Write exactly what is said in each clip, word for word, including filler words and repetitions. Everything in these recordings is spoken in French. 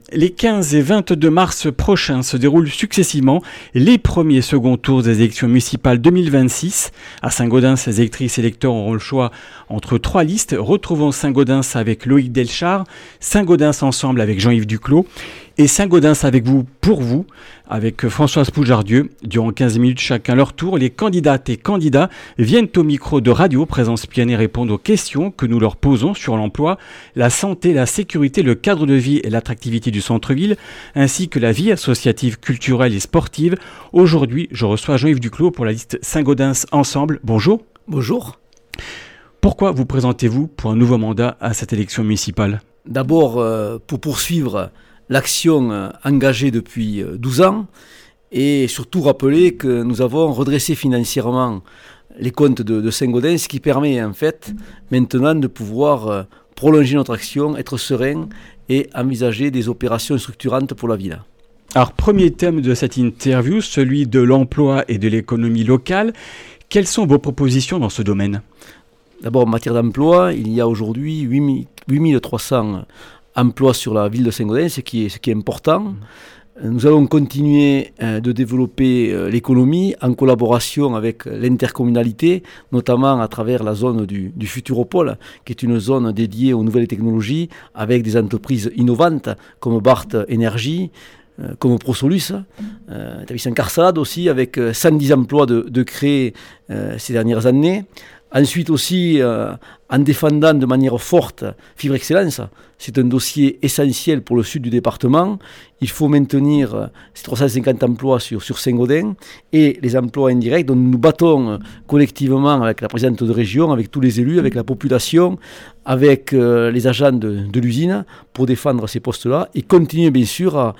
Les quinze et vingt-deux mars prochains se déroulent successivement les premiers et seconds tours des élections municipales deux mille vingt-six. À Saint-Gaudens, les électrices et électeurs auront le choix entre trois listes. Retrouvons Saint-Gaudens avec Loïc Delchard, Saint-Gaudens ensemble avec Jean-Yves Duclos et Saint-Gaudens avec vous, pour vous, avec Françoise Poujardieu. Durant quinze minutes chacun leur tour, les candidates et candidats viennent au micro de Radio Présence Pyrénées répondre aux questions que nous leur posons sur l'emploi, la santé, la sécurité, le cadre de vie et l'attractivité du centre-ville, ainsi que la vie associative, culturelle et sportive. Aujourd'hui, je reçois Jean-Yves Duclos pour la liste Saint-Gaudens Ensemble. Bonjour. Bonjour. Pourquoi vous présentez-vous pour un nouveau mandat à cette élection municipale ? D'abord, euh, pour poursuivre l'action euh, engagée depuis euh, douze ans et surtout rappeler que nous avons redressé financièrement les comptes de, de Saint-Gaudens, ce qui permet en fait maintenant de pouvoir euh, prolonger notre action, être serein et envisager des opérations structurantes pour la ville. Alors, premier thème de cette interview, celui de l'emploi et de l'économie locale. Quelles sont vos propositions dans ce domaine ? D'abord, en matière d'emploi, il y a aujourd'hui huit mille trois cents emplois sur la ville de Saint-Gaudens, ce qui est, ce qui est important. Nous allons continuer euh, de développer euh, l'économie en collaboration avec l'intercommunalité, notamment à travers la zone du, du Futuropole, qui est une zone dédiée aux nouvelles technologies, avec des entreprises innovantes comme Barthes Énergie, euh, comme ProSolus, euh, établissement Carsalade aussi, avec euh, cent dix emplois de, de créés euh, ces dernières années. Ensuite aussi, euh, en défendant de manière forte Fibre Excellence, c'est un dossier essentiel pour le sud du département. Il faut maintenir euh, ces trois cent cinquante emplois sur, sur Saint-Gaudens et les emplois indirects dont nous nous battons euh, collectivement avec la présidente de région, avec tous les élus, avec la population, avec euh, les agents de, de l'usine pour défendre ces postes-là et continuer bien sûr à,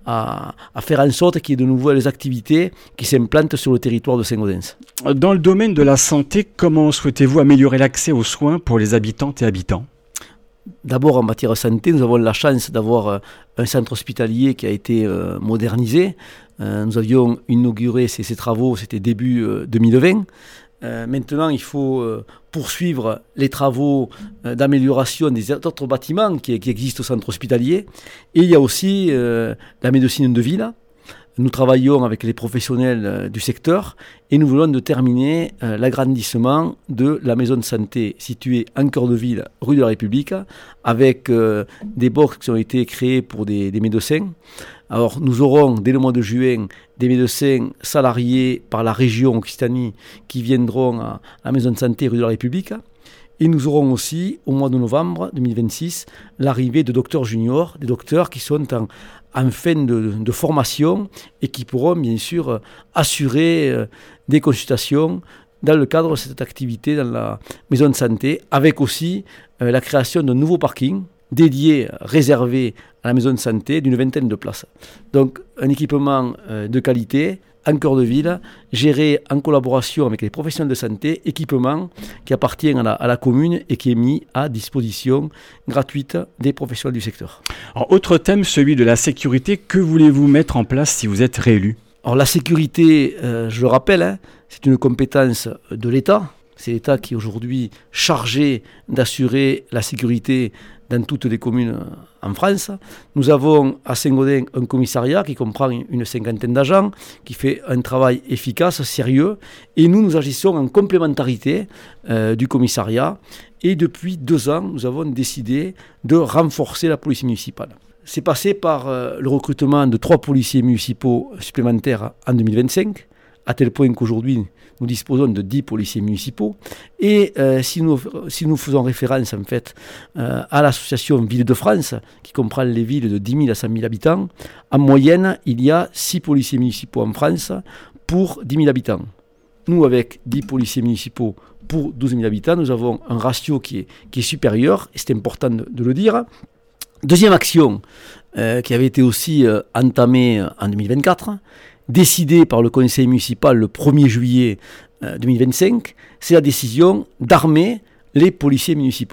à, à faire en sorte qu'il y ait de nouvelles activités qui s'implantent sur le territoire de Saint-Gaudens. Dans le domaine de la santé, comment souhaitez-vous améliorer l'accès aux soins pour les habitantes et habitants ? D'abord, en matière de santé, nous avons la chance d'avoir un centre hospitalier qui a été euh, modernisé. Euh, nous avions inauguré ces, ces travaux, c'était début euh, deux mille vingt. Euh, maintenant, il faut euh, poursuivre les travaux euh, d'amélioration des autres bâtiments qui, qui existent au centre hospitalier. Et il y a aussi euh, la médecine de ville. Nous travaillons avec les professionnels euh, du secteur et nous voulons de terminer euh, l'agrandissement de la maison de santé située en cœur de ville, rue de la République, avec euh, des box qui ont été créés pour des, des médecins. Alors nous aurons dès le mois de juin des médecins salariés par la région Occitanie qui viendront à la maison de santé rue de la République. Et nous aurons aussi, au mois de novembre deux mille vingt-six, l'arrivée de docteurs juniors, des docteurs qui sont en, en fin de, de formation et qui pourront bien sûr assurer euh, des consultations dans le cadre de cette activité dans la maison de santé, avec aussi euh, la création d'un nouveau parking dédié, réservé à la maison de santé, d'une vingtaine de places. Donc un équipement euh, de qualité, en cœur de ville, géré en collaboration avec les professionnels de santé, équipement qui appartient à la, à la commune et qui est mis à disposition gratuite des professionnels du secteur. Alors, autre thème, celui de la sécurité. Que voulez-vous mettre en place si vous êtes réélu ? Alors la sécurité, euh, je le rappelle, hein, c'est une compétence de l'État. C'est l'État qui est aujourd'hui chargé d'assurer la sécurité dans toutes les communes en France. Nous avons à Saint-Gaudens un commissariat qui comprend une cinquantaine d'agents, qui fait un travail efficace, sérieux, et nous, nous agissons en complémentarité euh, du commissariat. Et depuis deux ans, nous avons décidé de renforcer la police municipale. C'est passé par euh, le recrutement de trois policiers municipaux supplémentaires en deux mille vingt-cinq, à tel point qu'aujourd'hui, nous disposons de dix policiers municipaux. Et euh, si, nous, si nous faisons référence en fait euh, à l'association Ville de France, qui comprend les villes de dix mille à cent mille habitants, en moyenne, il y a six policiers municipaux en France pour dix mille habitants. Nous, avec dix policiers municipaux pour douze mille habitants, nous avons un ratio qui est, qui est supérieur, et c'est important de, de le dire. Deuxième action, euh, qui avait été aussi euh, entamée en deux mille vingt-quatre, décidée par le conseil municipal le premier juillet euh, deux mille vingt-cinq, c'est la décision d'armer les policiers municipaux.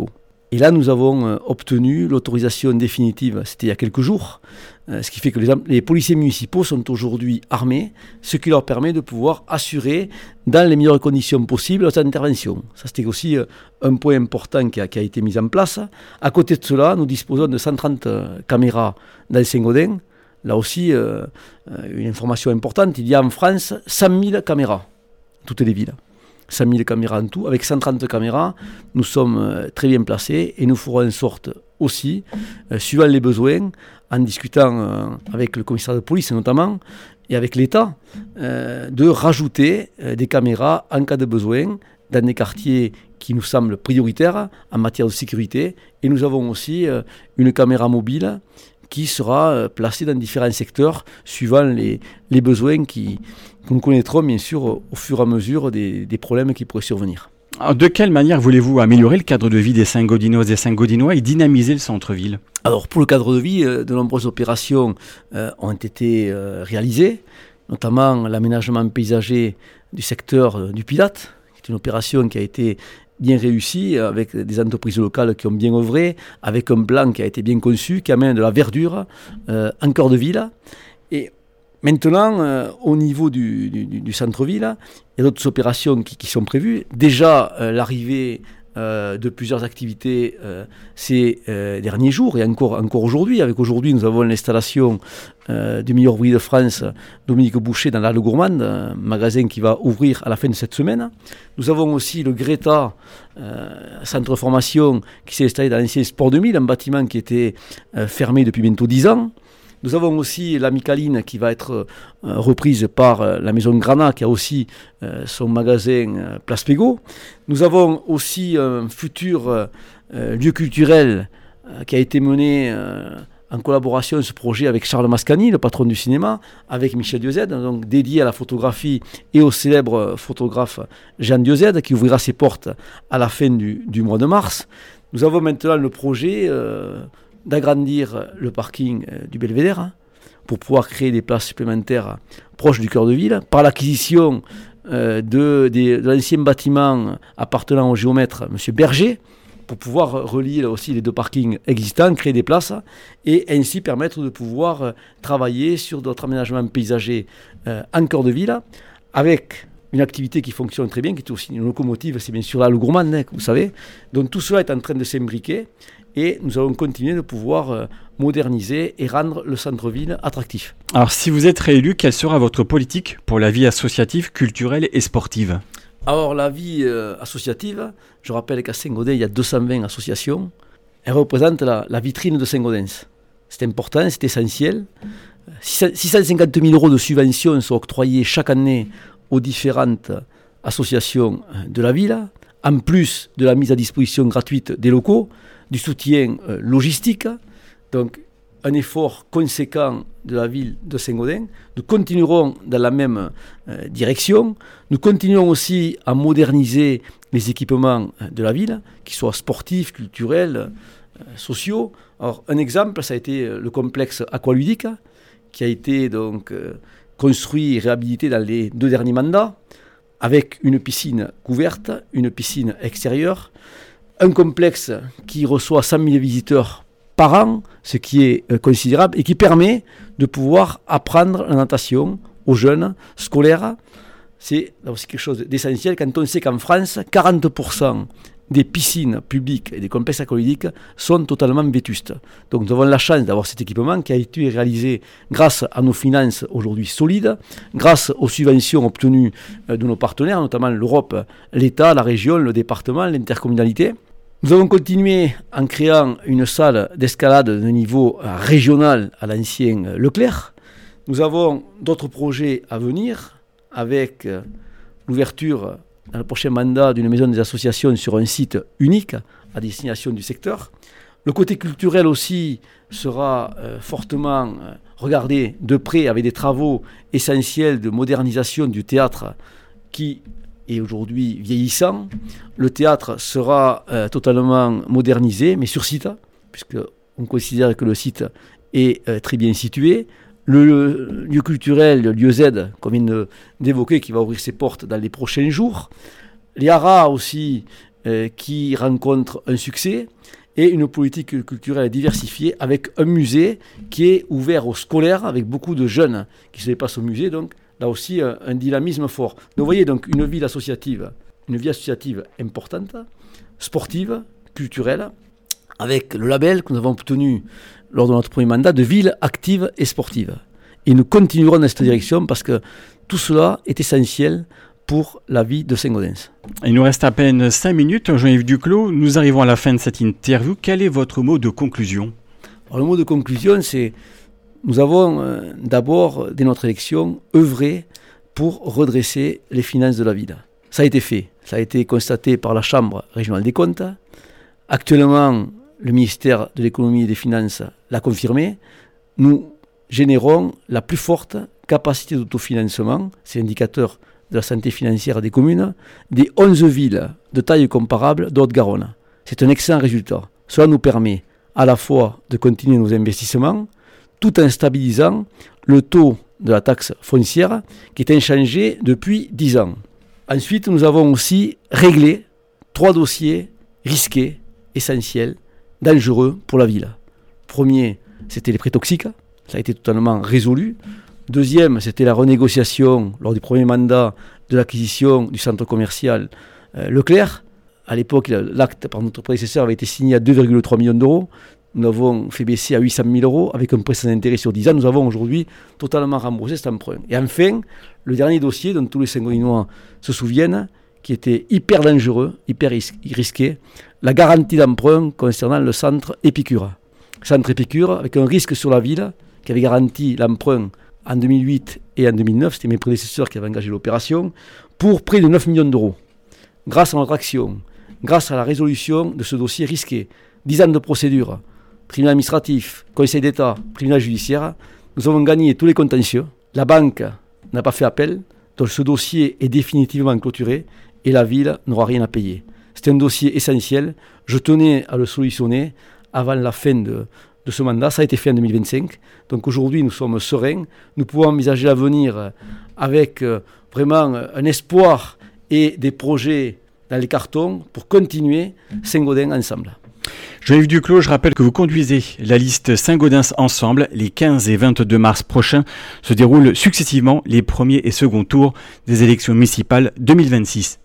Et là, nous avons euh, obtenu l'autorisation définitive, c'était il y a quelques jours, euh, ce qui fait que les, les policiers municipaux sont aujourd'hui armés, ce qui leur permet de pouvoir assurer dans les meilleures conditions possibles leurs interventions. Ça, c'était aussi euh, un point important qui a, qui a été mis en place. À côté de cela, nous disposons de cent trente euh, caméras dans Saint-Gaudens. Là aussi, euh, une information importante, il y a en France cent mille caméras, toutes les villes. cent mille caméras en tout. Avec cent trente caméras, nous sommes euh, très bien placés et nous ferons en sorte aussi, euh, suivant les besoins, en discutant euh, avec le commissaire de police notamment, et avec l'État, euh, de rajouter euh, des caméras en cas de besoin dans des quartiers qui nous semblent prioritaires en matière de sécurité. Et nous avons aussi euh, une caméra mobile qui sera euh, placée dans différents secteurs suivant les, les besoins qui, que nous connaîtrons bien sûr au, au fur et à mesure des, des problèmes qui pourraient survenir. Alors, de quelle manière voulez-vous améliorer le cadre de vie des Saint-Gaudinoises et Saint-Gaudinois et dynamiser le centre-ville ? Alors pour le cadre de vie, euh, de nombreuses opérations euh, ont été euh, réalisées, notamment l'aménagement paysager du secteur euh, du Pilate, qui est une opération qui a été bien réussi, avec des entreprises locales qui ont bien œuvré, avec un plan qui a été bien conçu, qui amène de la verdure euh, en cœur de ville. Et maintenant, euh, au niveau du, du, du centre-ville, il y a d'autres opérations qui, qui sont prévues. Déjà, euh, l'arrivée euh, de plusieurs activités euh, ces euh, derniers jours, et encore, encore aujourd'hui. Avec aujourd'hui, nous avons l'installation euh, du meilleur ouvrier de France, Dominique Boucher, dans l'Halle Gourmande, un magasin qui va ouvrir à la fin de cette semaine. Nous avons aussi le Greta, euh, centre de formation, qui s'est installé dans l'ancien Sport deux mille, un bâtiment qui était euh, fermé depuis bientôt dix ans. Nous avons aussi l'Amicaline qui va être euh, reprise par euh, la maison Granat, qui a aussi euh, son magasin euh, Place Pégot. Nous avons aussi un futur euh, lieu culturel euh, qui a été mené euh, en collaboration, ce projet, avec Charles Mascagni, le patron du cinéma, avec Michel Diozède, donc dédié à la photographie et au célèbre photographe Jean Diozède, qui ouvrira ses portes à la fin du, du mois de mars. Nous avons maintenant le projet Euh, d'agrandir le parking du Belvédère pour pouvoir créer des places supplémentaires proches du cœur de ville par l'acquisition euh, de, de, de l'ancien bâtiment appartenant au géomètre M. Berger pour pouvoir relier là aussi les deux parkings existants, créer des places et ainsi permettre de pouvoir euh, travailler sur d'autres aménagements paysagers euh, en cœur de ville avec une activité qui fonctionne très bien, qui est aussi une locomotive, c'est bien sûr là le Gourmand, hein, vous savez. Donc tout cela est en train de s'imbriquer et nous allons continuer de pouvoir euh, moderniser et rendre le centre-ville attractif. Alors si vous êtes réélu, quelle sera votre politique pour la vie associative, culturelle et sportive ? Alors la vie euh, associative, je rappelle qu'à Saint-Gaudens, il y a deux cent vingt associations. Elle représente la, la vitrine de Saint-Gaudens. C'est important, c'est essentiel. six cent cinquante mille euros de subventions sont octroyés chaque année aux différentes associations de la ville, en plus de la mise à disposition gratuite des locaux, du soutien euh, logistique, donc un effort conséquent de la ville de Saint-Gaudens. Nous continuerons dans la même euh, direction. Nous continuons aussi à moderniser les équipements de la ville, qu'ils soient sportifs, culturels, euh, sociaux. Alors, un exemple, ça a été le complexe aqualudique, qui a été donc euh, construit et réhabilité dans les deux derniers mandats, avec une piscine couverte, une piscine extérieure, un complexe qui reçoit cent mille visiteurs par an, ce qui est euh, considérable, et qui permet de pouvoir apprendre la natation aux jeunes scolaires. C'est là aussi quelque chose d'essentiel quand on sait qu'en France, quarante pour cent des piscines publiques et des complexes aqualudiques sont totalement vétustes. Donc nous avons la chance d'avoir cet équipement qui a été réalisé grâce à nos finances aujourd'hui solides, grâce aux subventions obtenues de nos partenaires, notamment l'Europe, l'État, la région, le département, l'intercommunalité. Nous avons continué en créant une salle d'escalade de niveau régional à l'ancien Leclerc. Nous avons d'autres projets à venir avec l'ouverture dans le prochain mandat d'une maison des associations sur un site unique à destination du secteur. Le côté culturel aussi sera euh, fortement euh, regardé de près avec des travaux essentiels de modernisation du théâtre qui est aujourd'hui vieillissant. Le théâtre sera euh, totalement modernisé, mais sur site, puisqu'on considère que le site est euh, très bien situé. Le lieu culturel, le lieu Z, qu'on vient de, d'évoquer, qui va ouvrir ses portes dans les prochains jours. Les haras aussi, euh, qui rencontrent un succès. et une politique culturelle diversifiée avec un musée qui est ouvert aux scolaires avec beaucoup de jeunes qui se déplacent au musée. Donc là aussi un, un dynamisme fort. Donc vous voyez donc une ville associative, une vie associative importante, sportive, culturelle, avec le label que nous avons obtenu lors de notre premier mandat de ville active et sportive. Et nous continuerons dans cette direction parce que tout cela est essentiel pour la vie de Saint-Gaudens. Il nous reste à peine cinq minutes. Jean-Yves Duclos, nous arrivons à la fin de cette interview. Quel est votre mot de conclusion ? Alors, le mot de conclusion, c'est nous avons euh, d'abord, dès notre élection, œuvré pour redresser les finances de la ville. Ça a été fait. Ça a été constaté par la Chambre régionale des comptes. Actuellement, le ministère de l'économie et des finances l'a confirmé. Nous générons la plus forte capacité d'autofinancement, c'est l'indicateur de la santé financière des communes, des onze villes de taille comparable de Haute-Garonne. C'est un excellent résultat. Cela nous permet à la fois de continuer nos investissements, tout en stabilisant le taux de la taxe foncière qui est inchangé depuis dix ans. Ensuite, nous avons aussi réglé trois dossiers risqués, essentiels, dangereux pour la ville. Premier, c'était les prêts toxiques. Ça a été totalement résolu. Deuxième, c'était la renégociation lors du premier mandat de l'acquisition du centre commercial euh, Leclerc. À l'époque, l'acte par notre prédécesseur avait été signé à deux virgule trois millions d'euros. Nous l'avons fait baisser à huit cent mille euros avec un prêt sans intérêt sur dix ans. Nous avons aujourd'hui totalement remboursé cet emprunt. Et enfin, le dernier dossier dont tous les Saint-Gaudinois se souviennent, qui était hyper dangereux, hyper risqué, la garantie d'emprunt concernant le centre Épicure. Centre Épicure, avec un risque sur la ville, qui avait garanti l'emprunt en deux mille huit et en deux mille neuf, c'était mes prédécesseurs qui avaient engagé l'opération, pour près de neuf millions d'euros. Grâce à notre action, grâce à la résolution de ce dossier risqué, dix ans de procédure, tribunal administratif, Conseil d'État, tribunal judiciaire, nous avons gagné tous les contentieux. La banque n'a pas fait appel, donc ce dossier est définitivement clôturé et la ville n'aura rien à payer. C'est un dossier essentiel. Je tenais à le solutionner avant la fin de, de ce mandat. Ça a été fait en deux mille vingt-cinq. Donc aujourd'hui, nous sommes sereins. Nous pouvons envisager l'avenir avec euh, vraiment un espoir et des projets dans les cartons pour continuer Saint-Gaudens ensemble. Jean-Yves Duclos, je rappelle que vous conduisez la liste Saint-Gaudens Ensemble. Les quinze et vingt-deux mars prochains se déroulent successivement les premiers et seconds tours des élections municipales deux mille vingt-six.